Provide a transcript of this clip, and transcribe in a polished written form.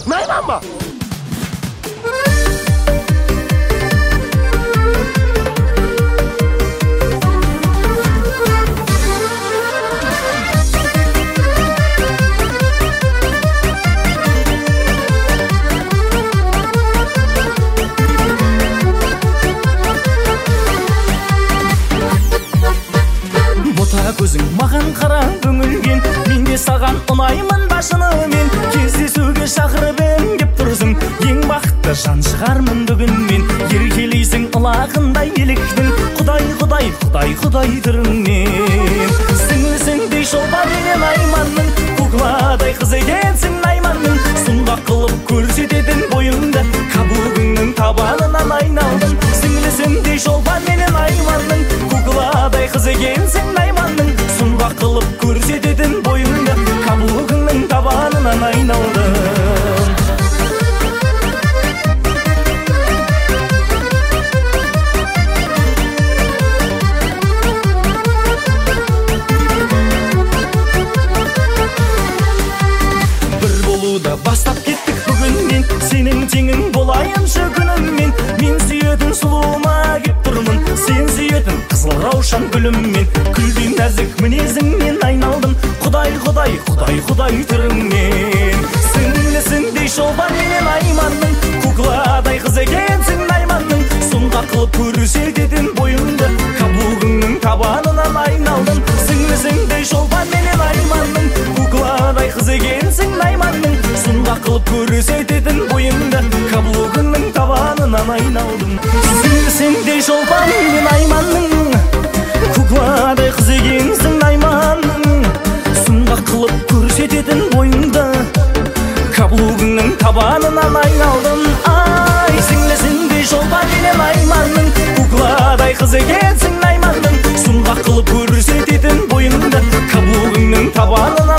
Nayman mı? Көзің маған қара үңілген, мен де саған ұнаймын ба шынымен. Кездесуге шақырып ем кеп тұрсың, ең бақытты жан шығармын бүгін мен. Еркелейсің ылағындай еліктің, құдай құдай құдай құдай түріңнен. Сіңлісіңдей шолпан менен Айманның, кукладай қыз екенсің Айманның. Сұңғақ қылып көрсететін бойыңды, каблугыңның табанынан айналдым. Сіңлісіңдей шолпан менен Айманның, кукладай қыз екенсің Айманның. Сұңғақ қылып көрсететін бойыңды, каблугыңның табанынан айналдым. Бір болуды бастап кеттік бүгіннен, сенің теңің болайыншы күніммен. Мен сүйетін сұлуыма кеп тұрмын, сен сүйетін қызыл раушан гүліммен. Күлден нәзік мінезіңнен айналдым, құдай құдай құдай құдай түріңнен. Сіңлісіңдей шолпан менен Айманның, кукладай қыз екенсің Айманның. Сұңғақ қылып көрсететін бойыңды, каблугыңның табанынан айналдым. Сіңлісіңдей шолпан менен Айманның, кукладай қыз екенсің Айманның. Сұңғақ қылып көрсететін бойыңды, каблугыңның табанынан айналдым. Сіңлісіңдей шолпан менен Айманның, кукладай қыз екенсің Айманның. Сұңғақ қылып көрсететін бойыңды, каблугыңның табанынан айналдым. Ай, сіңлісіңдей шолпан менен Айманның, кукладай қыз екенсің Айманның. Сұңғақ қылып көрсететін бойыңды, каблугыңның табанынан